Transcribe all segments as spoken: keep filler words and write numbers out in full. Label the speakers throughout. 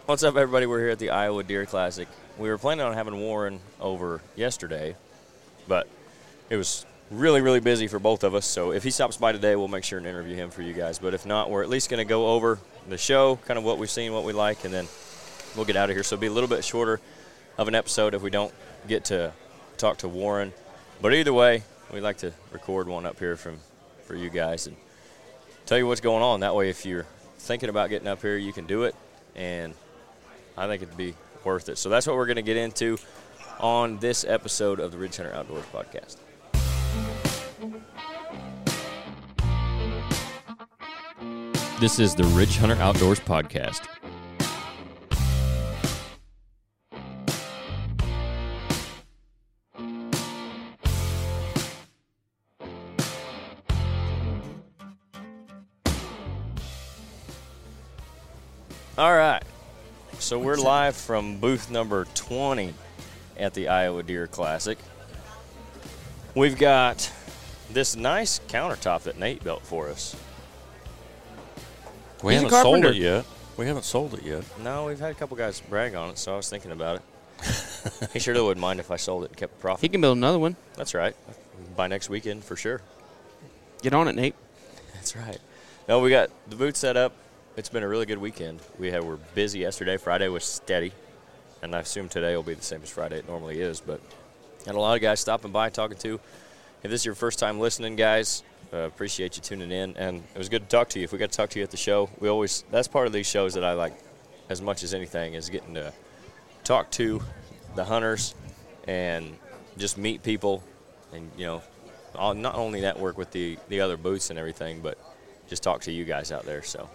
Speaker 1: What's up, everybody? We're here at the Iowa Deer Classic. We were planning on having Warren over yesterday, but it was really, really busy for both of us. So if he stops by today, we'll make sure and interview him for you guys. But if not, we're at least going to go over the show, kind of what we've seen, what we like, and then we'll get out of here. So it'll be a little bit shorter of an episode if we don't get to talk to Warren. But either way, we like to record one up here from for you guys and tell you what's going on. That way, if you're thinking about getting up here, you can do it. And I think it'd be worth it. So that's what we're going to get into on this episode of the Ridge Hunter Outdoors podcast. This is the Ridge Hunter Outdoors podcast. All right. So we're live from booth number twenty at the Iowa Deer Classic. We've got this nice countertop that Nate built for us.
Speaker 2: We
Speaker 3: He's
Speaker 2: haven't
Speaker 3: a
Speaker 2: sold
Speaker 3: carpenter.
Speaker 2: it yet. We haven't sold it yet.
Speaker 1: No, we've had a couple guys brag on it, so I was thinking about it. He surely wouldn't mind if I sold it and kept a profit.
Speaker 3: He can build another one.
Speaker 1: That's right. By next weekend, for sure.
Speaker 3: Get on it, Nate.
Speaker 1: That's right. No, we got the booth set up. It's been a really good weekend. We had, were busy yesterday. Friday was steady, and I assume today will be the same as Friday it normally is. But had a lot of guys stopping by, talking to. If this is your first time listening, guys, uh, appreciate you tuning in. And it was good to talk to you. If we got to talk to you at the show, we always that's part of these shows that I like as much as anything is getting to talk to the hunters and just meet people, and you know, I'll not only network with the the other booths and everything, but just talk to you guys out there. So.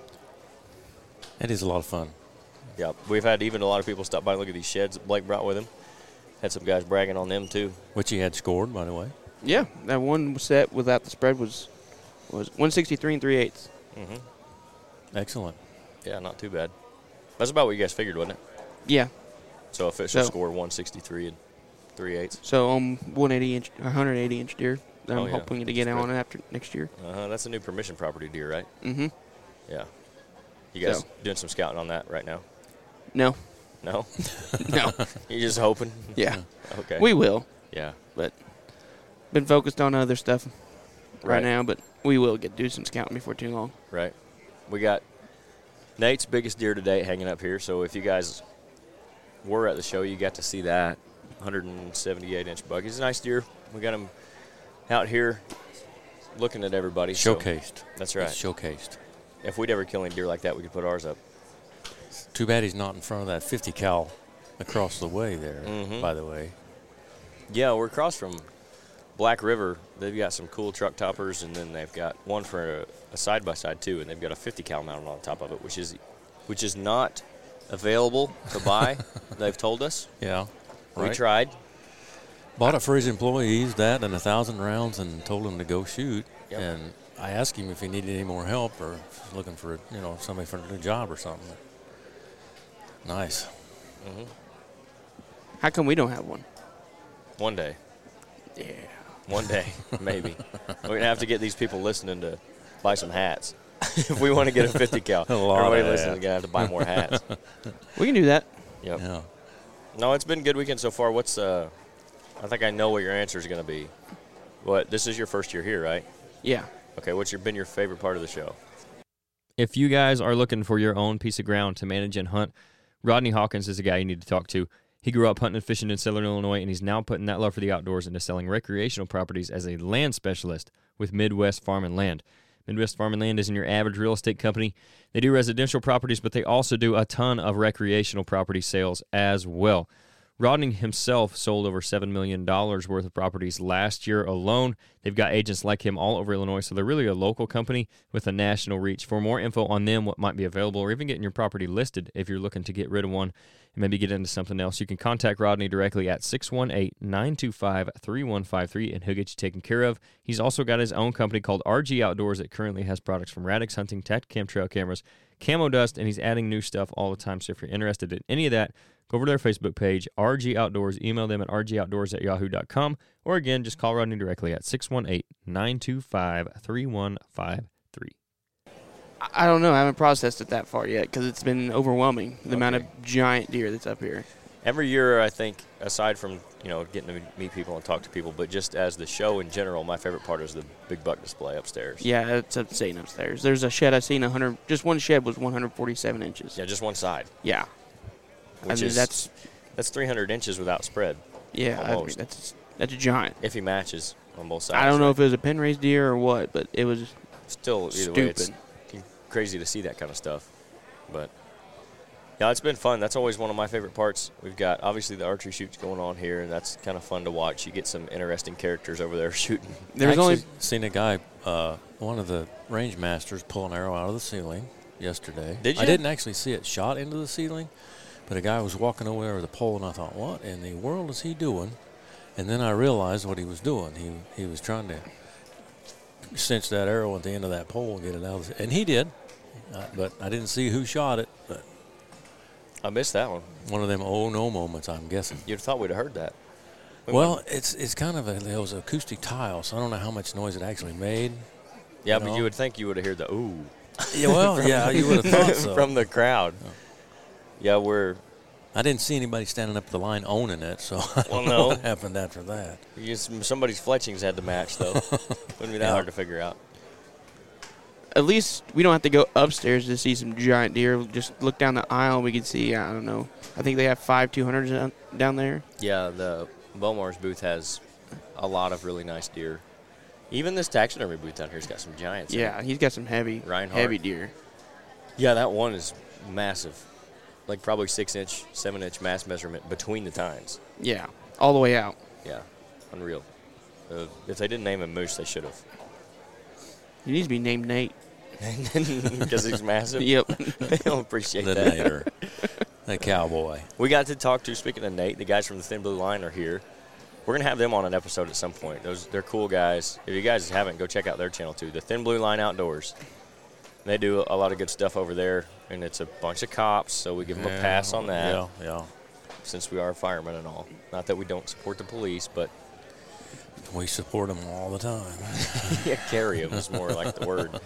Speaker 2: It is a lot of fun.
Speaker 1: Yeah, we've had even a lot of people stop by and look at these sheds that Blake brought with him. Had some guys bragging on them, too.
Speaker 2: Which he had scored, by the way.
Speaker 3: Yeah, that one set without the spread was was one sixty-three and three eighths.
Speaker 1: Mm-hmm.
Speaker 2: Excellent.
Speaker 1: Yeah, not too bad. That's about what you guys figured, wasn't it?
Speaker 3: Yeah.
Speaker 1: So official
Speaker 3: So-
Speaker 1: score one sixty-three and three eighths.
Speaker 3: So um, one eighty inch, one eighty inch deer. I'm
Speaker 1: Oh, yeah.
Speaker 3: hoping to get
Speaker 1: That's
Speaker 3: on
Speaker 1: good.
Speaker 3: after next year.
Speaker 1: Uh-huh, that's a new permission property deer, right?
Speaker 3: Mm-hmm.
Speaker 1: Yeah. You guys
Speaker 3: So-
Speaker 1: doing some scouting on that right now?
Speaker 3: No,
Speaker 1: No?
Speaker 3: no.
Speaker 1: You're just hoping?
Speaker 3: Yeah,
Speaker 1: Okay.
Speaker 3: we will,
Speaker 1: Yeah.
Speaker 3: but been focused on other stuff right,
Speaker 1: Right.
Speaker 3: now. But we will get do some scouting before too long.
Speaker 1: Right. We got Nate's biggest deer to date hanging up here. So if you guys were at the show, you got to see that one seventy-eight inch buck. He's a nice deer. We got him out here looking at everybody. so-
Speaker 2: Showcased.
Speaker 1: That's right.
Speaker 2: It's showcased.
Speaker 1: If we'd ever kill any deer like that, we could put ours up.
Speaker 2: Too bad he's not in front of that fifty cal across the way there,
Speaker 1: Mhm.
Speaker 2: by the way.
Speaker 1: Yeah, we're across from Black River. They've got some cool truck toppers, and then they've got one for a, a side-by-side, too, and they've got a fifty cal mounted on top of it, which is which is not available to buy, they've told us.
Speaker 2: Yeah.
Speaker 1: We
Speaker 2: Right.
Speaker 1: tried.
Speaker 2: Bought it for his employees, that and a thousand rounds, and told him to go shoot.
Speaker 1: Yep.
Speaker 2: And I asked him if he needed any more help or if he was looking for, you know, somebody for a new job or something. Nice.
Speaker 1: Mm-hmm.
Speaker 3: How come we don't have one?
Speaker 1: One day.
Speaker 3: Yeah.
Speaker 1: One day, maybe. We're going to have to get these people listening to buy some hats. If we want to get a fifty cal,
Speaker 2: A lot
Speaker 1: everybody
Speaker 2: of
Speaker 1: listening is
Speaker 2: hats.
Speaker 1: going to have to buy more hats.
Speaker 3: We can do that.
Speaker 1: Yep.
Speaker 2: Yeah.
Speaker 1: No, it's been a good weekend so far. What's, uh, I think I know what your answer is going to be. What, this is your first year here, right?
Speaker 3: Yeah.
Speaker 1: Okay, what's your, been your favorite part of the show?
Speaker 4: If you guys are looking for your own piece of ground to manage and hunt, Rodney Hawkins is the guy you need to talk to. He grew up hunting and fishing in Southern Illinois, and he's now putting that love for the outdoors into selling recreational properties as a land specialist with Midwest Farm and Land. Midwest Farm and Land isn't your average real estate company. They do residential properties, but they also do a ton of recreational property sales as well. Rodney himself sold over seven million dollars worth of properties last year alone. They've got agents like him all over Illinois, so they're really a local company with a national reach. For more info on them, what might be available, or even getting your property listed if you're looking to get rid of one and maybe get into something else, you can contact Rodney directly at six one eight, nine two five, three one five three, and he'll get you taken care of. He's also got his own company called R G Outdoors that currently has products from Radix Hunting, Tactacam trail cameras, Camo Dust, and he's adding new stuff all the time. So if you're interested in any of that, go over to their Facebook page, R G Outdoors. Email them at r g outdoors at yahoo dot com. Or again, just call Rodney directly at six one eight, nine two five, three one five three.
Speaker 3: I I don't know. I haven't processed it that far yet because it's been overwhelming, the amount of
Speaker 1: Okay.
Speaker 3: giant deer that's up here.
Speaker 1: Every year, I think, aside from, you know, getting to meet people and talk to people, but just as the show in general, my favorite part is the big buck display upstairs.
Speaker 3: Yeah, it's insane upstairs. There's a shed I seen one hundred. Just one shed was one hundred forty-seven inches.
Speaker 1: Yeah, just one side,
Speaker 3: Yeah,
Speaker 1: which
Speaker 3: I mean
Speaker 1: is
Speaker 3: that's
Speaker 1: that's three hundred inches without spread,
Speaker 3: yeah, I mean,
Speaker 1: almost.
Speaker 3: that's that's a giant.
Speaker 1: if he matches on both sides.
Speaker 3: I don't know
Speaker 1: right?
Speaker 3: if it was a pen raised deer or what, but it was
Speaker 1: Still, either way, it's
Speaker 3: stupid.
Speaker 1: crazy to see that kind of stuff. But yeah, it's been fun. That's always one of my favorite parts. We've got obviously the archery shoots going on here, and that's kind of fun to watch. You get some interesting characters over there shooting.
Speaker 3: There's
Speaker 2: I
Speaker 3: only
Speaker 2: actually seen a guy, uh, one of the range masters, pull an arrow out of the ceiling yesterday.
Speaker 1: Did
Speaker 2: I
Speaker 1: you?
Speaker 2: didn't actually see it shot into the ceiling, but a guy was walking over there with a pole, and I thought, what in the world is he doing? And then I realized what he was doing. He he was trying to cinch that arrow at the end of that pole and get it out of the, and he did. Uh, but I didn't see who shot it. But
Speaker 1: I missed that one.
Speaker 2: one of them oh no moments, I'm guessing.
Speaker 1: You'd have thought we'd have heard that. We
Speaker 2: Well, it's it's kind of a it was acoustic tile, so I don't know how much noise it actually made.
Speaker 1: Yeah,
Speaker 2: you
Speaker 1: but
Speaker 2: know?
Speaker 1: you would think you would have heard the ooh
Speaker 2: Yeah, well, yeah, you would have thought so.
Speaker 1: from the crowd. Yeah, we're
Speaker 2: I didn't see anybody standing up at the line owning it, so I don't
Speaker 1: Well,
Speaker 2: know
Speaker 1: no.
Speaker 2: what happened after that.
Speaker 1: you just, somebody's fletchings had to match though. Wouldn't be that
Speaker 2: Yeah.
Speaker 1: hard to figure out.
Speaker 3: at least we don't have to go upstairs to see some giant deer. Just look down the aisle and we can see, I don't know, I think they have five two hundreds down- down there.
Speaker 1: Yeah, the Beaumar's booth has a lot of really nice deer. Even this taxidermy booth down here's got some giants. in it.
Speaker 3: Yeah, he's got some heavy,
Speaker 1: Reinhardt.
Speaker 3: heavy deer.
Speaker 1: Yeah, that one is massive. Like probably six inch, seven inch mass measurement between the tines.
Speaker 3: Yeah, all the way out.
Speaker 1: Yeah, unreal. Uh, if they didn't name him Moose, they should have.
Speaker 3: He needs to be named Nate.
Speaker 1: Because he's massive.
Speaker 3: Yep.
Speaker 1: They don't appreciate
Speaker 2: The
Speaker 1: that.
Speaker 2: Nader, the cowboy.
Speaker 1: We got to talk to, speaking of Nate, the guys from the Thin Blue Line are here. We're going to have them on an episode at some point. Those They're cool guys. If you guys haven't, go check out their channel too, the Thin Blue Line Outdoors. They do a lot of good stuff over there, and it's a bunch of cops, so we give them a pass on that
Speaker 2: Yeah, yeah.
Speaker 1: since we are firemen and all. Not that we don't support the police, but
Speaker 2: We support them all the time.
Speaker 1: yeah, carry them is more like the word.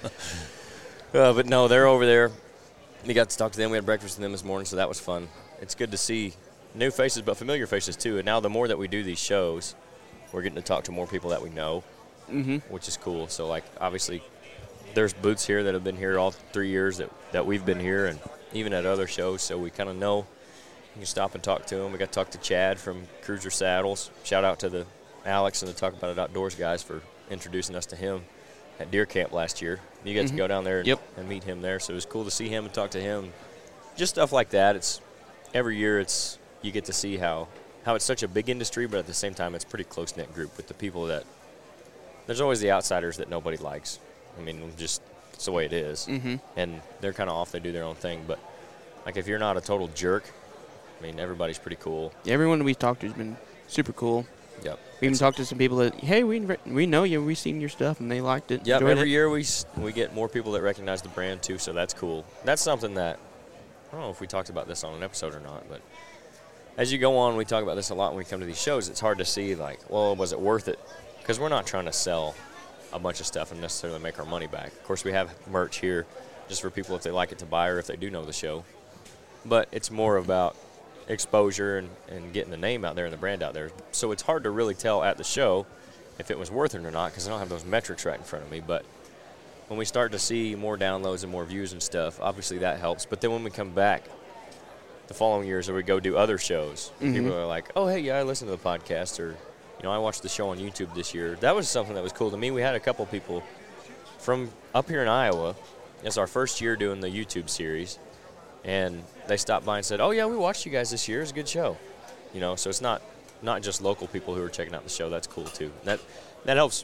Speaker 1: Uh, but no, they're over there. We got to talk to them. We had breakfast with them this morning, so that was fun. It's good to see new faces, but familiar faces too. And now the more that we do these shows, we're getting to talk to more people that we know,
Speaker 3: Mm-hmm.
Speaker 1: which is cool. So, like, obviously, there's boots here that have been here all three years that, that we've been here, and even at other shows, so we kind of know. You can stop and talk to them. We got to talk to Chad from Cruiser Saddles. Shout out to the Alex and the Talk About It Outdoors guys for introducing us to him at deer camp last year. You got to go down there and,
Speaker 3: Yep.
Speaker 1: and meet him there, so it was cool to see him and talk to him. Just stuff like that. It's every year. It's you get to see how how it's such a big industry, but at the same time, it's a pretty close knit group with the people that. There's always the outsiders that nobody likes. I mean, just it's the way it is.
Speaker 3: Mm-hmm.
Speaker 1: And they're kind of off. They do their own thing, but like if you're not a total jerk, I mean, everybody's pretty cool.
Speaker 3: Everyone we've talked to has been super cool.
Speaker 1: Yep.
Speaker 3: We even talked to some people that, hey, we re- we know you, we've seen your stuff, and they liked it.
Speaker 1: Yep,
Speaker 3: enjoyed
Speaker 1: every
Speaker 3: it.
Speaker 1: year we s- we get more people that recognize the brand too, so that's cool. That's something that I don't know if we talked about this on an episode or not, but as you go on, we talk about this a lot when we come to these shows. It's hard to see like, well, was it worth it? Because we're not trying to sell a bunch of stuff and necessarily make our money back. Of course, we have merch here just for people if they like it to buy or if they do know the show. But it's more about exposure and, and getting the name out there and the brand out there. So it's hard to really tell at the show if it was worth it or not because I don't have those metrics right in front of me. But when we start to see more downloads and more views and stuff, obviously that helps. But then when we come back the following years or we go do other shows,
Speaker 3: Mhm.
Speaker 1: people are like, oh, hey, yeah, I listened to the podcast, or, you know, I watched the show on YouTube this year. That was something that was cool to me. We had a couple people from up here in Iowa. It's our first year doing the YouTube series. And they stopped by and said, oh, yeah, we watched you guys this year. It's a good show. You know, so it's not not just local people who are checking out the show. That's cool, too. That that helps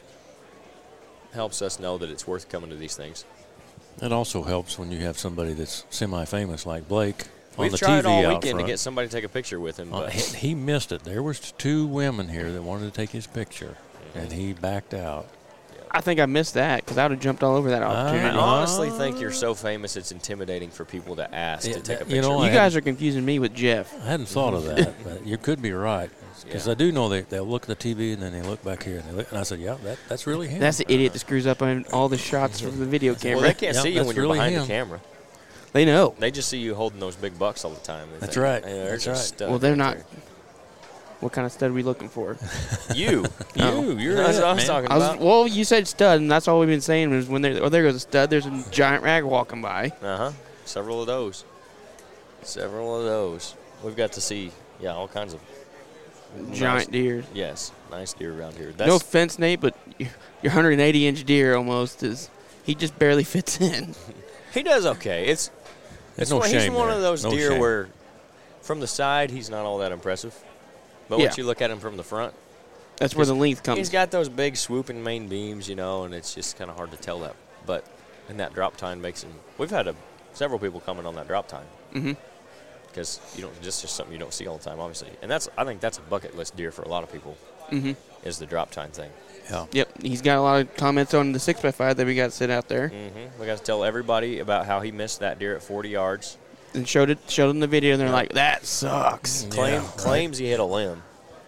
Speaker 1: helps us know that it's worth coming to these things.
Speaker 2: It also helps when you have somebody that's semi-famous like Blake on
Speaker 1: We've
Speaker 2: the
Speaker 1: tried
Speaker 2: T V
Speaker 1: all
Speaker 2: out
Speaker 1: weekend to
Speaker 2: front.
Speaker 1: get somebody to take a picture with him.
Speaker 2: Uh,
Speaker 1: But
Speaker 2: he, he missed it. There was two women here that wanted to take his picture, and he backed out.
Speaker 3: I think I missed that because I would have jumped all over that
Speaker 1: I
Speaker 3: opportunity.
Speaker 2: Uh,
Speaker 1: honestly think you're so famous it's intimidating for people to ask
Speaker 2: Yeah,
Speaker 1: to take a
Speaker 2: that-
Speaker 1: picture.
Speaker 2: you know,
Speaker 3: you
Speaker 2: I
Speaker 3: guys are confusing me with Jeff.
Speaker 2: I hadn't thought of that, but you could be right. Because
Speaker 1: Yeah.
Speaker 2: I do know they, they'll look at the T V and then they look back here. And, they look, and I said, yeah, that, that's really him.
Speaker 3: That's the idiot that screws up on all the shots from the video camera.
Speaker 1: Well, they can't
Speaker 2: Yeah,
Speaker 1: see you
Speaker 2: that's
Speaker 1: when you're
Speaker 2: really
Speaker 1: behind
Speaker 2: him.
Speaker 1: the camera.
Speaker 3: They know.
Speaker 1: They just see you holding those big bucks all the time. They
Speaker 2: That's
Speaker 1: think,
Speaker 2: right.
Speaker 1: "Hey, there's
Speaker 2: That's
Speaker 1: a
Speaker 2: right."
Speaker 1: stud
Speaker 3: Well, they're
Speaker 1: right
Speaker 3: not.
Speaker 1: there."
Speaker 3: What kind of stud are we looking for?
Speaker 1: You,
Speaker 3: No.
Speaker 1: you, you're
Speaker 2: That's
Speaker 1: that's what I
Speaker 2: it,
Speaker 1: was
Speaker 2: man.
Speaker 1: talking
Speaker 3: I was,
Speaker 1: about.
Speaker 3: well, you said stud, and that's all we've been saying was when there. Oh, there goes a stud. There's a giant rag walking by.
Speaker 1: Uh huh. Several of those. Several of those. We've got to see, yeah, all kinds of
Speaker 3: Giant
Speaker 1: nice,
Speaker 3: deer.
Speaker 1: Yes, nice deer around here. That's,
Speaker 3: No offense, Nate, but your your one hundred eighty inch deer almost is. He just barely fits in.
Speaker 1: he does okay. It's
Speaker 2: There's
Speaker 1: it's
Speaker 2: no
Speaker 1: one, he's
Speaker 2: shame
Speaker 1: one
Speaker 2: there.
Speaker 1: of those
Speaker 2: No
Speaker 1: deer
Speaker 2: shame.
Speaker 1: where, from the side, he's not all that impressive. But
Speaker 3: Yeah.
Speaker 1: once you look at him from the front,
Speaker 3: That's where the
Speaker 1: He's-
Speaker 3: length comes.
Speaker 1: he's got those big swooping main beams, you know, and it's just kind of hard to tell that. But and that drop time makes him. We've had a, several people comment on that drop time.
Speaker 3: Mm-hmm.
Speaker 1: Because you don't just just something you don't see all the time, obviously, and that's I think that's a bucket list deer for a lot of people
Speaker 3: Mm-hmm.
Speaker 1: is the drop time thing.
Speaker 2: Yeah.
Speaker 3: Yep. He's got a lot of comments on the six by five that we got sit out there,
Speaker 1: Mm-hmm. We got to tell everybody about how he missed that deer at forty yards.
Speaker 3: and showed it showed them the video, and they're
Speaker 1: Yeah.
Speaker 3: like, "That sucks."
Speaker 1: Claim,
Speaker 2: Yeah, right.
Speaker 1: claims he hit a limb.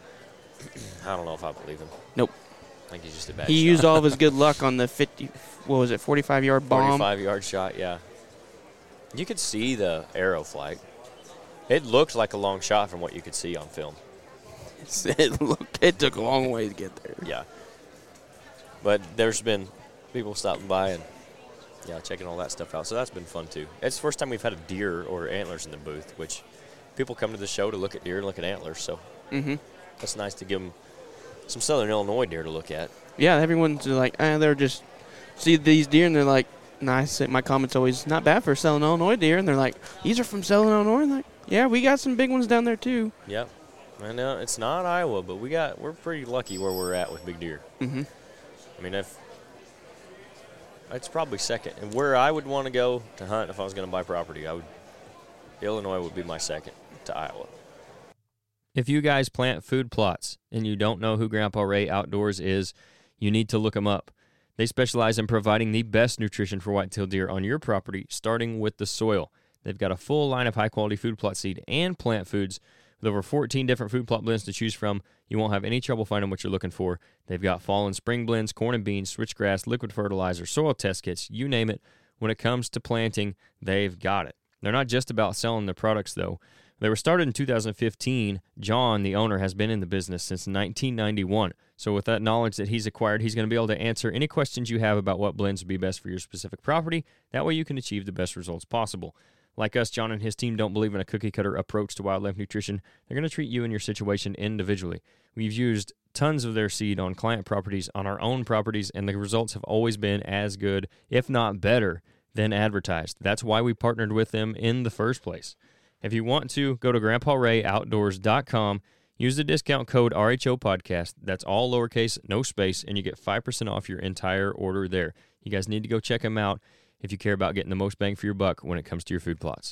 Speaker 1: I don't know if I believe him.
Speaker 3: Nope.
Speaker 1: I think he's just a bad
Speaker 3: He
Speaker 1: shot.
Speaker 3: used all of his good luck on the fifty. What was it? forty-five yard bomb.
Speaker 1: forty-five yard shot. Yeah, you could see the arrow flight. It looked like a long shot from what you could see on film.
Speaker 3: it, looked, it took a long way to get there.
Speaker 1: Yeah. But there's been people stopping by and, yeah, checking all that stuff out. So that's been fun, too. It's the first time we've had a deer or antlers in the booth, which people come to the show to look at deer and look at antlers. So
Speaker 3: Mm-hmm.
Speaker 1: that's nice to give them some Southern Illinois deer to look at.
Speaker 3: Yeah, everyone's like, eh, they're just see these deer, and they're like, nice. My comment's always not bad for Southern Illinois deer, and they're like, these are from Southern Illinois. And like, yeah, we got some big ones down there too.
Speaker 1: Yep. I know it's not Iowa, but we got we're pretty lucky where we're at with big deer.
Speaker 3: Mm-hmm.
Speaker 1: I mean, if it's probably second, and where I would want to go to hunt if I was going to buy property, I would Illinois would be my second to Iowa.
Speaker 4: If you guys plant food plots and you don't know who Grandpa Ray Outdoors is, you need to look him up. They specialize in providing the best nutrition for whitetail deer on your property, starting with the soil. They've got a full line of high-quality food plot seed and plant foods. With over fourteen different food plot blends to choose from, you won't have any trouble finding what you're looking for. They've got fall and spring blends, corn and beans, switchgrass, liquid fertilizer, soil test kits, you name it. When it comes to planting, they've got it. They're not just about selling their products, though. They were started in two thousand fifteen. John, the owner, has been in the business since nineteen ninety-one. So with that knowledge that he's acquired, he's going to be able to answer any questions you have about what blends would be best for your specific property. That way you can achieve the best results possible. Like us, John and his team don't believe in a cookie-cutter approach to wildlife nutrition. They're going to treat you and your situation individually. We've used tons of their seed on client properties, on our own properties, and the results have always been as good, if not better, than advertised. That's why we partnered with them in the first place. If you want to, go to grandpa ray outdoors dot com, use the discount code R H O Podcast. That's all lowercase, no space, and you get five percent off your entire order there. You guys need to go check them out if you care about getting the most bang for your buck when it comes to your food plots.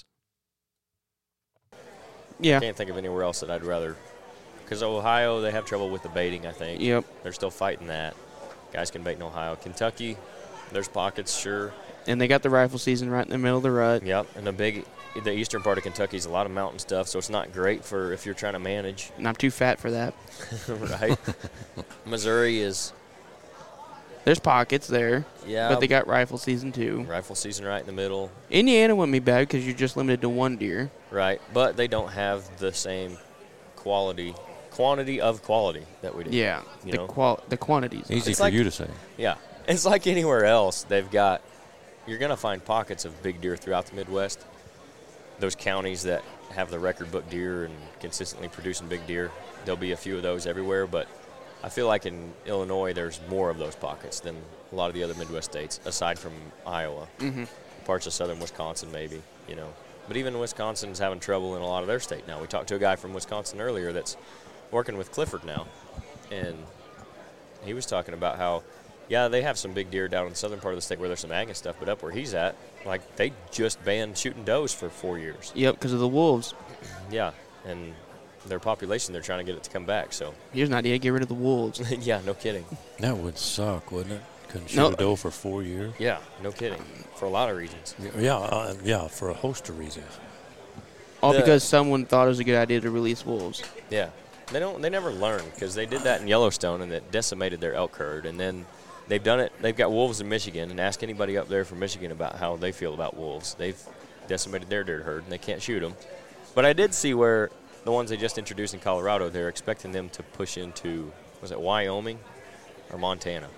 Speaker 3: Yeah.
Speaker 1: Can't think of anywhere else that I'd rather. Because Ohio, they have trouble with the baiting, I think.
Speaker 3: Yep.
Speaker 1: They're still fighting that. Guys can bait in Ohio. Kentucky, there's pockets, sure.
Speaker 3: And they got the rifle season right in the middle of the rut.
Speaker 1: Yep, and the big, the eastern part of Kentucky is a lot of mountain stuff, so it's not great for if you're trying to manage,
Speaker 3: And I'm too fat for that.
Speaker 1: right? Missouri is,
Speaker 3: There's pockets there,
Speaker 1: yeah,
Speaker 3: but they got rifle season too.
Speaker 1: rifle season right in the middle,
Speaker 3: Indiana wouldn't be bad because you're just limited to one deer.
Speaker 1: right? But they don't have the same quality, quantity of quality that we do.
Speaker 3: Yeah.
Speaker 1: You
Speaker 3: the
Speaker 1: know?
Speaker 3: qual the quantities.
Speaker 2: Easy
Speaker 1: It's
Speaker 2: for
Speaker 1: like-
Speaker 2: you to say.
Speaker 1: Yeah, it's like anywhere else. They've got, you're going to find pockets of big deer throughout the Midwest. Those counties that have the record book deer and consistently producing big deer, there'll be a few of those everywhere. But I feel like in Illinois, there's more of those pockets than a lot of the other Midwest states, aside from Iowa,
Speaker 3: Mm-hmm.
Speaker 1: parts of southern Wisconsin, maybe. You know, but even Wisconsin's having trouble in a lot of their state now. We talked to a guy from Wisconsin earlier that's working with Clifford now, and he was talking about how, yeah, they have some big deer down in the southern part of the state where there's some ag and stuff, but up where he's at, like, they just banned shooting does for four years.
Speaker 3: Yep, because of the wolves.
Speaker 1: Yeah, and their population, they're trying to get it to come back, so,
Speaker 3: Here's an idea: get rid of the wolves.
Speaker 1: yeah, no kidding.
Speaker 2: That would suck, wouldn't it? Couldn't shoot
Speaker 3: No.
Speaker 2: a doe for four years.
Speaker 1: Yeah, no kidding, for a lot of reasons.
Speaker 2: Yeah, uh, yeah, for a host of reasons.
Speaker 3: All
Speaker 1: The-
Speaker 3: because someone thought it was a good idea to release wolves.
Speaker 1: Yeah, They don't. They never learn because they did that in Yellowstone and it decimated their elk herd. And then they've done it. They've got wolves in Michigan, and ask anybody up there from Michigan about how they feel about wolves. They've decimated their deer herd and they can't shoot them. But I did see where the ones they just introduced in Colorado, they're expecting them to push into, was it Wyoming or Montana?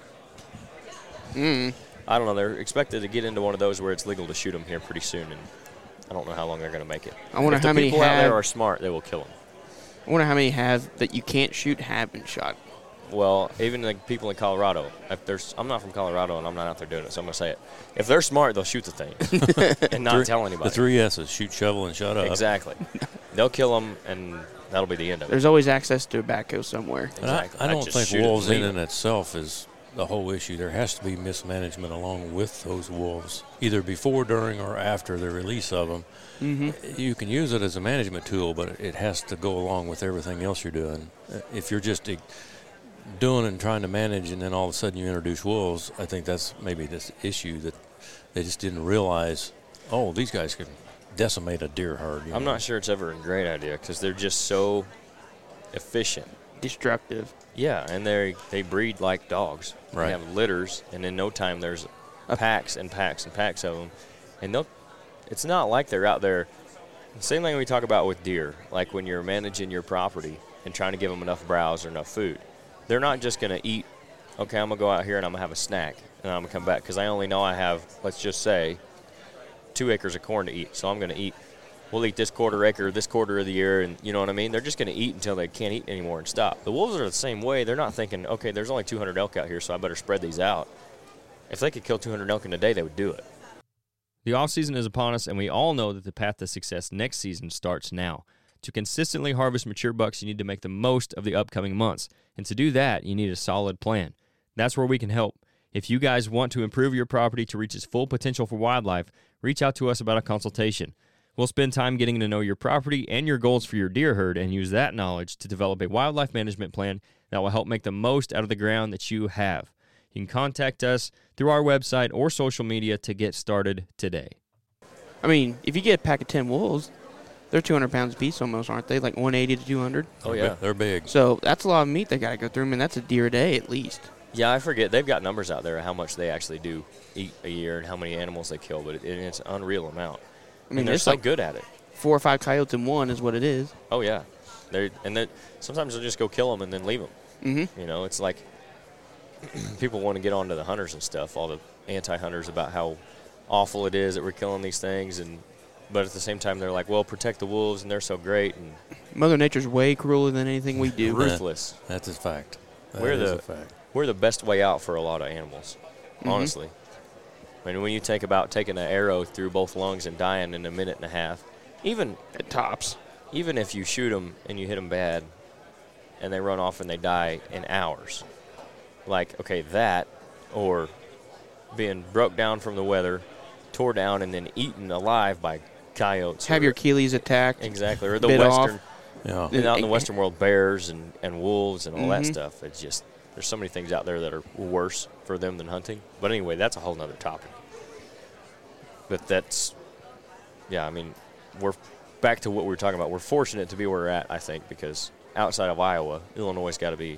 Speaker 3: Mm.
Speaker 1: I don't know. They're expected to get into one of those where it's legal to shoot them here pretty soon, and I don't know how long they're going to make it.
Speaker 3: I wonder
Speaker 1: if
Speaker 3: how
Speaker 1: the
Speaker 3: many
Speaker 1: people out there
Speaker 3: have-
Speaker 1: are smart, they will kill them.
Speaker 3: I wonder how many have that you can't shoot have been shot.
Speaker 1: Well, even the people in Colorado, if there's, I'm not from Colorado and I'm not out there doing it, so I'm going to say it. If they're smart, they'll shoot the thing and not
Speaker 2: Three-
Speaker 1: tell anybody.
Speaker 2: The three S's, shoot, shovel, and shut up.
Speaker 1: Exactly. They'll kill them, and that'll be the end of it.
Speaker 3: There's always access to tobacco somewhere.
Speaker 2: And I,
Speaker 1: Exactly.
Speaker 2: I
Speaker 1: I'd
Speaker 2: don't
Speaker 1: just
Speaker 2: think
Speaker 1: shoot it
Speaker 2: wolves
Speaker 1: and
Speaker 2: in
Speaker 1: leave
Speaker 2: and
Speaker 1: it.
Speaker 2: itself is the whole issue. There has to be mismanagement along with those wolves, either before, during, or after the release of them.
Speaker 3: Mm-hmm.
Speaker 2: You can use it as a management tool, but it has to go along with everything else you're doing. If you're just doing and trying to manage and then all of a sudden you introduce wolves, I think that's maybe this issue that they just didn't realize, oh, these guys can decimate a deer herd. you
Speaker 1: I'm
Speaker 2: know.
Speaker 1: not sure it's ever a great idea because they're just so efficient.
Speaker 3: Destructive.
Speaker 1: Yeah, and they they breed like dogs.
Speaker 2: Right.
Speaker 1: They have litters, and in no time there's packs and packs and packs of them. And they'll, it's not like they're out there. Same thing we talk about with deer, like when you're managing your property and trying to give them enough browse or enough food. They're not just going to eat, okay, I'm going to go out here and I'm going to have a snack, and I'm going to come back because I only know I have, let's just say, two acres of corn to eat, so I'm going to eat. We'll eat this quarter acre this quarter of the year, and you know what I mean? They're just going to eat until they can't eat anymore and stop. The wolves are the same way. They're not thinking, okay, there's only two hundred elk out here, so I better spread these out. If they could kill two hundred elk in a day, they would do it.
Speaker 4: The offseason is upon us, and we all know that the path to success next season starts now. To consistently harvest mature bucks, you need to make the most of the upcoming months. And to do that, you need a solid plan. That's where we can help. If you guys want to improve your property to reach its full potential for wildlife, reach out to us about a consultation. We'll spend time getting to know your property and your goals for your deer herd and use that knowledge to develop a wildlife management plan that will help make the most out of the ground that you have. You can contact us through our website or social media to get started today.
Speaker 3: I mean, if you get a pack of ten wolves, they're two hundred pounds apiece almost, aren't they? Like one eighty to two hundred.
Speaker 1: Oh,
Speaker 2: They're
Speaker 1: yeah.
Speaker 2: bi- They're big.
Speaker 3: So that's a lot of meat they got to go through. I mean, that's a deer a day at least.
Speaker 1: Yeah, I forget. They've got numbers out there of how much they actually do eat a year and how many animals they kill, but it, it's an unreal amount.
Speaker 3: I mean,
Speaker 1: and they're
Speaker 3: there's
Speaker 1: so
Speaker 3: like
Speaker 1: good at it.
Speaker 3: four or five coyotes in one is what it is.
Speaker 1: Oh, yeah. They And they sometimes they'll just go kill them and then leave them.
Speaker 3: Mm-hmm.
Speaker 1: You know, it's like people want to get on to the hunters and stuff, all the anti-hunters about how awful it is that we're killing these things, and but at the same time they're like, well, protect the wolves and they're so great and
Speaker 3: Mother Nature's way crueler than anything we do.
Speaker 1: ruthless.
Speaker 2: That's a fact. That
Speaker 1: We're
Speaker 2: is
Speaker 1: the-
Speaker 2: a fact.
Speaker 1: We're the best way out for a lot of animals,
Speaker 3: Mhm.
Speaker 1: honestly. I mean, when you think about taking an arrow through both lungs and dying in a minute and a half, even
Speaker 3: At tops.
Speaker 1: even if you shoot them and you hit them bad and they run off and they die in hours, like, okay, that, or being broke down from the weather, tore down, and then eaten alive by coyotes.
Speaker 3: Have
Speaker 1: or-
Speaker 3: your Achilles attacked.
Speaker 1: Exactly, or the
Speaker 3: bit off.
Speaker 1: western,
Speaker 2: Yeah.
Speaker 1: and out in the western world, bears and, and wolves and all that
Speaker 3: Mhm.
Speaker 1: stuff. It's just, there's so many things out there that are worse for them than hunting. But anyway, that's a whole nother topic. But that's, yeah, I mean, we're back to what we were talking about. We're fortunate to be where we're at, I think, because outside of Iowa, Illinois has got to be,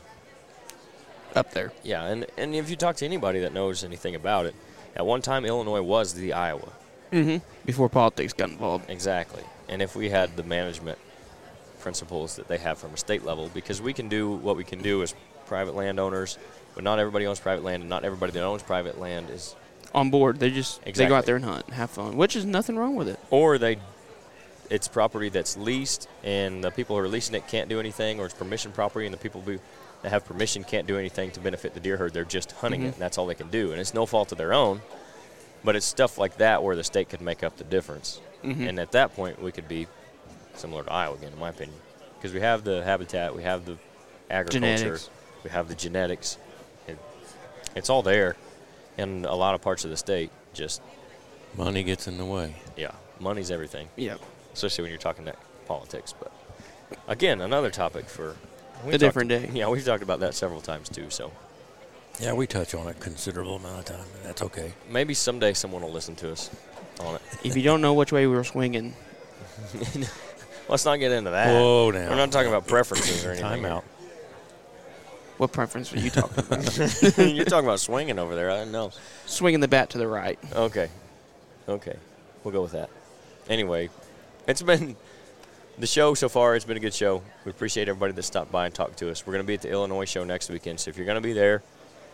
Speaker 3: Up there.
Speaker 1: yeah. And, and if you talk to anybody that knows anything about it, at one time, Illinois was the Iowa.
Speaker 3: Mm-hmm. Before politics got involved.
Speaker 1: Exactly. And if we had the management principles that they have from a state level, because we can do what we can do as private landowners, but not everybody owns private land, and not everybody that owns private land is,
Speaker 3: On board. They just they go
Speaker 1: Exactly.
Speaker 3: out there and hunt and have fun, which is nothing wrong with it.
Speaker 1: or they, it's property that's leased, and the people who are leasing it can't do anything, or it's permission property, and the people who that have permission can't do anything to benefit the deer herd. They're just hunting
Speaker 3: Mhm.
Speaker 1: it, and that's all they can do. And it's no fault of their own, but it's stuff like that where the state could make up the difference.
Speaker 3: Mhm.
Speaker 1: And at that point, we could be similar to Iowa again, in my opinion, because we have the habitat, we have the agriculture,
Speaker 3: Genetics.
Speaker 1: we have the genetics. It, it's all there in a lot of parts of the state. Just,
Speaker 2: Money gets in the way.
Speaker 1: yeah, money's everything,
Speaker 3: Yeah.
Speaker 1: especially when you're talking that politics. But again, another topic for we've
Speaker 3: A different
Speaker 1: talked-
Speaker 3: day.
Speaker 1: Yeah, we've talked about that several times too. So
Speaker 2: Yeah, we touch on it considerable amount of time, and that's okay.
Speaker 1: maybe someday someone will listen to us on it.
Speaker 3: If you don't know which way we were swinging,
Speaker 1: Let's not get into that.
Speaker 2: Whoa, now.
Speaker 1: We're not talking about preferences or anything.
Speaker 2: Time out.
Speaker 3: What preference are you talking about?
Speaker 1: You're talking about swinging over there. I don't know.
Speaker 3: Swinging the bat to the right.
Speaker 1: Okay. Okay. We'll go with that. Anyway, it's been the show so far. It's been a good show. We appreciate everybody that stopped by and talked to us. We're going to be at the Illinois show next weekend, so if you're going to be there,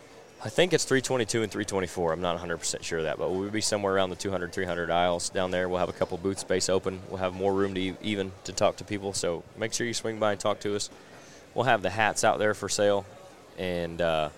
Speaker 1: I think it's three twenty-two and three twenty-four. I'm not one hundred percent sure of that, but we'll be somewhere around the two hundred, three hundred aisles down there. We'll have a couple booth space open. We'll have more room to e- even to talk to people, so make sure you swing by and talk to us. We'll have the hats out there for sale, and uh,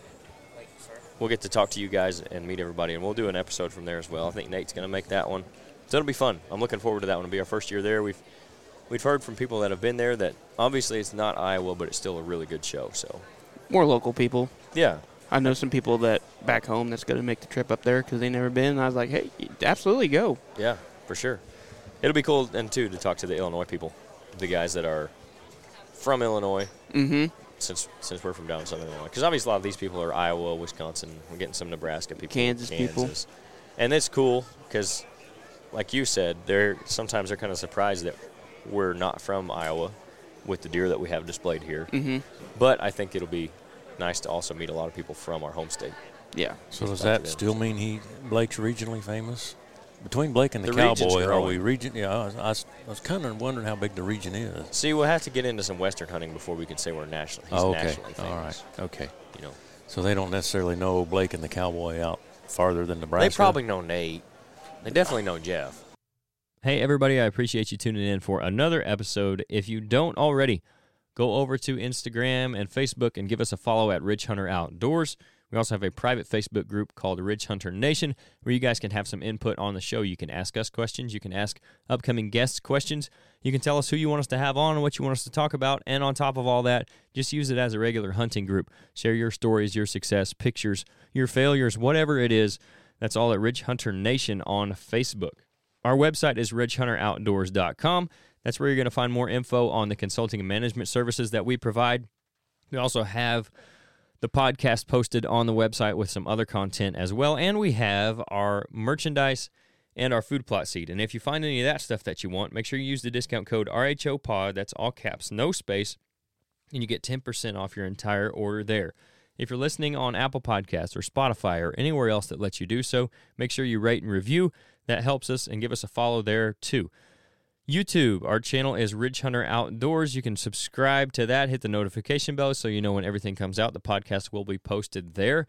Speaker 1: we'll get to talk to you guys and meet everybody, and we'll do an episode from there as well. I think Nate's going to make that one. So it'll be fun. I'm looking forward to that one. It'll be our first year there. We've we've heard from people that have been there that obviously it's not Iowa, but it's still a really good show. So
Speaker 3: More local people.
Speaker 1: yeah,
Speaker 3: I know some people that back home that's going to make the trip up there because they never been. And I was like, hey, absolutely go.
Speaker 1: yeah, for sure. It'll be cool, and too, to talk to the Illinois people, the guys that are from Illinois,
Speaker 3: Mm-hmm.
Speaker 1: since since we're from down in southern Illinois. Because obviously a lot of these people are Iowa, Wisconsin. We're getting some Nebraska people,
Speaker 3: Kansas people.
Speaker 1: and it's cool because, like you said, they're sometimes they're kind of surprised that we're not from Iowa with the deer that we have displayed here.
Speaker 3: Mm-hmm.
Speaker 1: But I think it'll be nice to also meet a lot of people from our home state.
Speaker 3: Yeah.
Speaker 2: So does
Speaker 1: Talk to
Speaker 2: that
Speaker 1: them.
Speaker 2: still mean he Blake's regionally famous? Between Blake and the,
Speaker 1: The region's
Speaker 2: Cowboy, are
Speaker 1: growing.
Speaker 2: we region? Yeah, I was, I was, I was kind of wondering how big the region is.
Speaker 1: See, we'll have to get into some Western hunting before we can say we're national. He's
Speaker 2: Oh, okay.
Speaker 1: nationally famous.
Speaker 2: All right. Okay.
Speaker 1: You know,
Speaker 2: So they don't necessarily know Blake and the Cowboy out farther than Nebraska?
Speaker 1: they probably know Nate. They definitely know Jeff.
Speaker 4: Hey, everybody, I appreciate you tuning in for another episode. If you don't already, go over to Instagram and Facebook and give us a follow at Ridge Hunter Outdoors. We also have a private Facebook group called Ridge Hunter Nation where you guys can have some input on the show. You can ask us questions. You can ask upcoming guests questions. You can tell us who you want us to have on and what you want us to talk about. And on top of all that, just use it as a regular hunting group. Share your stories, your success, pictures, your failures, whatever it is. That's all at Ridge Hunter Nation on Facebook. Our website is ridge hunter outdoors dot com. That's where you're going to find more info on the consulting and management services that we provide. We also have the podcast posted on the website with some other content as well, and we have our merchandise and our food plot seed. And if you find any of that stuff that you want, make sure you use the discount code R H O Pod, that's all caps, no space, and you get ten percent off your entire order there. If you're listening on Apple Podcasts or Spotify or anywhere else that lets you do so, make sure you rate and review. That helps us, and give us a follow there too. YouTube, our channel is Ridge Hunter Outdoors. You can subscribe to that, hit the notification bell so you know when everything comes out. The podcast will be posted there,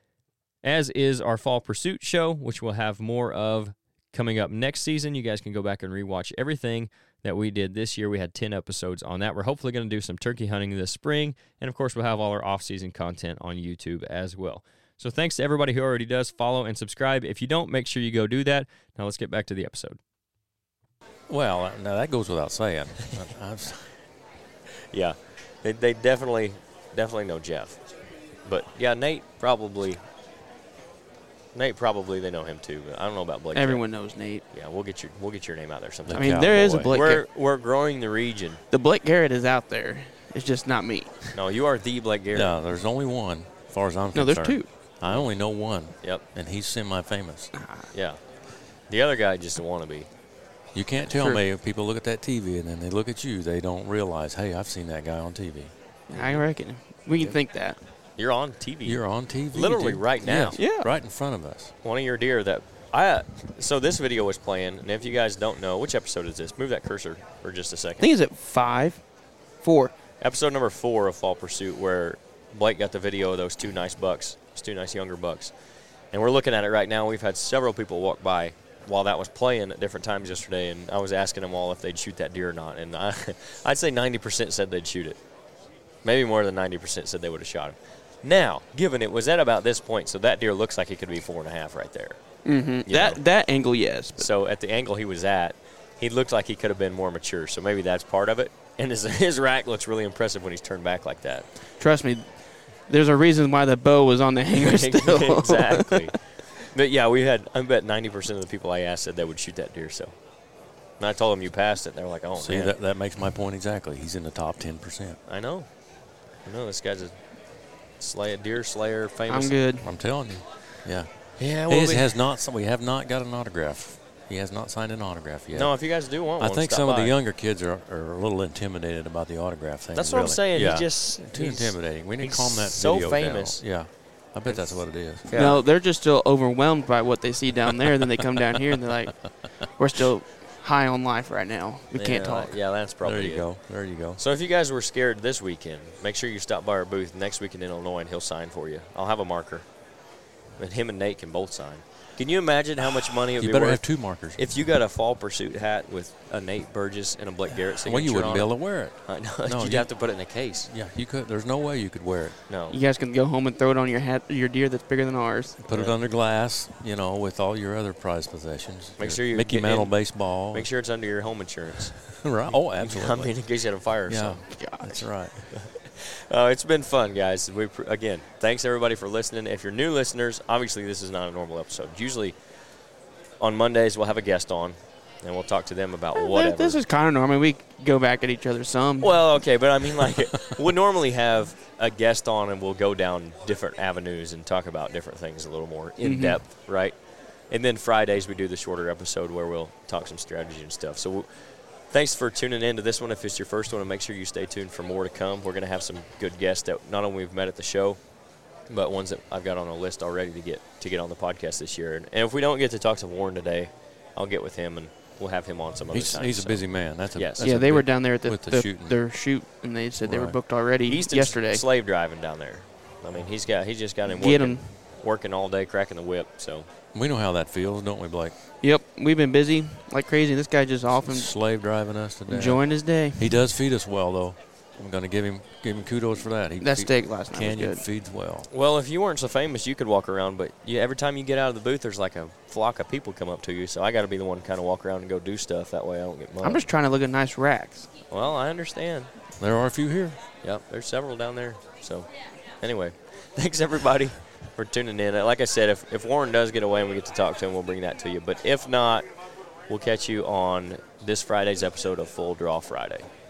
Speaker 4: as is our Fall Pursuit show, which we'll have more of coming up next season. You guys can go back and rewatch everything that we did this year. We had ten episodes on that. We're hopefully going to do some turkey hunting this spring, and of course we'll have all our off-season content on YouTube as well. So thanks to everybody who already does follow and subscribe. If you don't, make sure you go do that. Now let's get back to the episode.
Speaker 2: Well, now that goes without saying. I- I've-
Speaker 1: Yeah, they, they definitely definitely know Jeff. But yeah, Nate probably Nate probably they know him too. But I don't know about Blake.
Speaker 3: Everyone knows Nate.
Speaker 1: Yeah, we'll get your we'll get your name out there sometime.
Speaker 3: I mean, there is a
Speaker 2: Cowboy.
Speaker 3: Blake.
Speaker 1: we're
Speaker 3: Garrett.
Speaker 1: we're growing the region.
Speaker 3: The Blake Garrett is out there. It's just not me.
Speaker 1: No, you are the Blake Garrett.
Speaker 2: no, there's only one, as far as I'm
Speaker 3: No,
Speaker 2: concerned.
Speaker 3: there's two.
Speaker 2: I only know one,
Speaker 1: Yep.
Speaker 2: and he's semi-famous.
Speaker 1: Yeah. The other guy just a wannabe.
Speaker 2: You can't tell
Speaker 3: Sure.
Speaker 2: me if people look at that T V and then they look at you, they don't realize, hey, I've seen that guy on T V.
Speaker 3: I reckon. We can think that.
Speaker 1: You're on T V.
Speaker 2: You're on T V.
Speaker 1: Literally
Speaker 2: dude.
Speaker 1: right now.
Speaker 2: Yes,
Speaker 3: Yeah.
Speaker 2: right in front of us.
Speaker 1: One of your deer that I. So this video was playing, and if you guys don't know, which episode is this? Move that cursor for just a
Speaker 3: I
Speaker 1: second.
Speaker 3: think it's at five, four.
Speaker 1: Episode number four of Fall Pursuit, where Blake got the video of those two nice bucks, those two nice younger bucks. And we're looking at it right now. We've had several people walk by while that was playing at different times yesterday, and I was asking them all if they'd shoot that deer or not. And I, I'd say ninety percent said they'd shoot it. Maybe more than ninety percent said they would have shot him. Now, given it was at about this point, so that deer looks like it could be four and a half right there.
Speaker 3: Mm-hmm.
Speaker 1: You
Speaker 3: That
Speaker 1: know.
Speaker 3: that angle, yes. But
Speaker 1: So at the angle he was at, he looked like he could have been more mature. So maybe that's part of it. And his, his rack looks really impressive when he's turned back like that.
Speaker 3: trust me, there's a reason why the bow was on the hanger still.
Speaker 1: Exactly. But yeah, we had, I bet ninety percent of the people I asked said they would shoot that deer. So, and I told them you passed it. And they were like, oh,
Speaker 2: See,
Speaker 1: man.
Speaker 2: that, that makes my point exactly. He's in the top ten percent.
Speaker 1: I know. I know. This guy's a slay, deer slayer, famous.
Speaker 3: I'm good.
Speaker 2: I'm telling you. Yeah.
Speaker 1: Yeah,
Speaker 2: He
Speaker 1: well,
Speaker 2: has,
Speaker 1: we-
Speaker 2: has not. We have not got an autograph He has not signed an autograph yet.
Speaker 1: No, if you guys do want
Speaker 2: I
Speaker 1: one,
Speaker 2: think
Speaker 1: stop
Speaker 2: some
Speaker 1: by.
Speaker 2: of the younger kids are, are a little intimidated about the autograph thing.
Speaker 1: That's what I'm
Speaker 2: really.
Speaker 1: saying.
Speaker 2: Yeah.
Speaker 1: He just
Speaker 2: Too
Speaker 1: he's-
Speaker 2: intimidating. We need to
Speaker 1: he's
Speaker 2: calm that
Speaker 1: so
Speaker 2: video
Speaker 1: famous.
Speaker 2: down. Yeah. I bet that's what it is.
Speaker 1: Yeah.
Speaker 3: No, they're just still overwhelmed by what they see down there. Then they come down here and they're like, we're still high on life right now. We can't
Speaker 1: Yeah,
Speaker 3: talk.
Speaker 1: Yeah, that's probably
Speaker 2: There you
Speaker 1: it.
Speaker 2: go. There you go.
Speaker 1: So if you guys were scared this weekend, make sure you stop by our booth next weekend in Illinois, and he'll sign for you. I'll have a marker, and him and Nate can both sign. Can you imagine how much money it would
Speaker 2: You
Speaker 1: be
Speaker 2: better
Speaker 1: worth
Speaker 2: have two markers.
Speaker 1: if you got a Fall Pursuit hat with a Nate Burgess and a Blake Garrett signature
Speaker 2: Well, you wouldn't
Speaker 1: on
Speaker 2: be
Speaker 1: it?
Speaker 2: able to wear it.
Speaker 1: I know.
Speaker 2: No,
Speaker 1: You'd
Speaker 2: you-
Speaker 1: have to put it in a case.
Speaker 2: Yeah, you could. There's no way you could wear it.
Speaker 1: No.
Speaker 3: You guys can go home and throw it on your hat, your deer that's bigger than ours.
Speaker 2: Put it
Speaker 1: Yeah.
Speaker 2: under glass, you know, with all your other prized possessions.
Speaker 1: Make
Speaker 2: Your
Speaker 1: sure you
Speaker 2: Mickey
Speaker 1: get
Speaker 2: Mantle
Speaker 1: in-
Speaker 2: baseball.
Speaker 1: Make sure it's under your home insurance.
Speaker 2: right. Oh,
Speaker 1: I
Speaker 2: absolutely.
Speaker 1: mean, in case you had a fire or
Speaker 2: yeah,
Speaker 1: something.
Speaker 2: that's right.
Speaker 1: Uh, it's been fun, guys. We pr- again, thanks everybody for listening. If you're new listeners, obviously this is not a normal episode. Usually on Mondays we'll have a guest on, and we'll talk to them about
Speaker 3: Eh,
Speaker 1: whatever.
Speaker 3: This is kind of normal. We go back at each other some.
Speaker 1: Well, okay, but I mean, like, we'll normally have a guest on, and we'll go down different avenues and talk about different things a little more in
Speaker 3: Mhm.
Speaker 1: depth, right? And then Fridays we do the shorter episode where we'll talk some strategy and stuff. So we'll, thanks for tuning in to this one. If it's your first one, and make sure you stay tuned for more to come. We're going to have some good guests that not only we've met at the show, but ones that I've got on a list already to get to get on the podcast this year. And, and if we don't get to talk to Warren today, I'll get with him and we'll have him on some other
Speaker 2: He's,
Speaker 1: time.
Speaker 2: he's a
Speaker 1: So
Speaker 2: busy man. That's a,
Speaker 1: Yes.
Speaker 2: that's
Speaker 3: yeah,
Speaker 2: a
Speaker 3: they were
Speaker 2: big-
Speaker 3: down there at the,
Speaker 2: with the
Speaker 3: the-
Speaker 2: shooting.
Speaker 3: their shoot, and they said they were
Speaker 2: Right.
Speaker 3: booked already
Speaker 1: Easton's
Speaker 3: yesterday.
Speaker 1: slave driving down there. I mean, he's got he just got him
Speaker 3: Get
Speaker 1: working,
Speaker 3: 'em.
Speaker 1: working all day, cracking the whip. So
Speaker 2: We know how that feels, don't we, Blake?
Speaker 3: Yep, we've been busy like crazy. This guy just off and
Speaker 2: Slave driving us today.
Speaker 3: enjoying his day.
Speaker 2: He does feed us well, though. I'm going to give him give him kudos for that. He
Speaker 3: That
Speaker 2: feed-
Speaker 3: steak last night was
Speaker 2: Canyon
Speaker 3: good.
Speaker 2: feeds well.
Speaker 1: well, if you weren't so famous, you could walk around. But you, every time you get out of the booth, there's like a flock of people come up to you. So I got to be the one to kind of walk around and go do stuff. That way I don't get mugged.
Speaker 3: I'm just trying to look at nice racks.
Speaker 1: Well, I understand.
Speaker 2: There are a few here.
Speaker 1: Yep, there's several down there. So, anyway, thanks everybody for tuning in. Like I said, if, if Warren does get away and we get to talk to him, we'll bring that to you. But if not, we'll catch you on this Friday's episode of Full Draw Friday.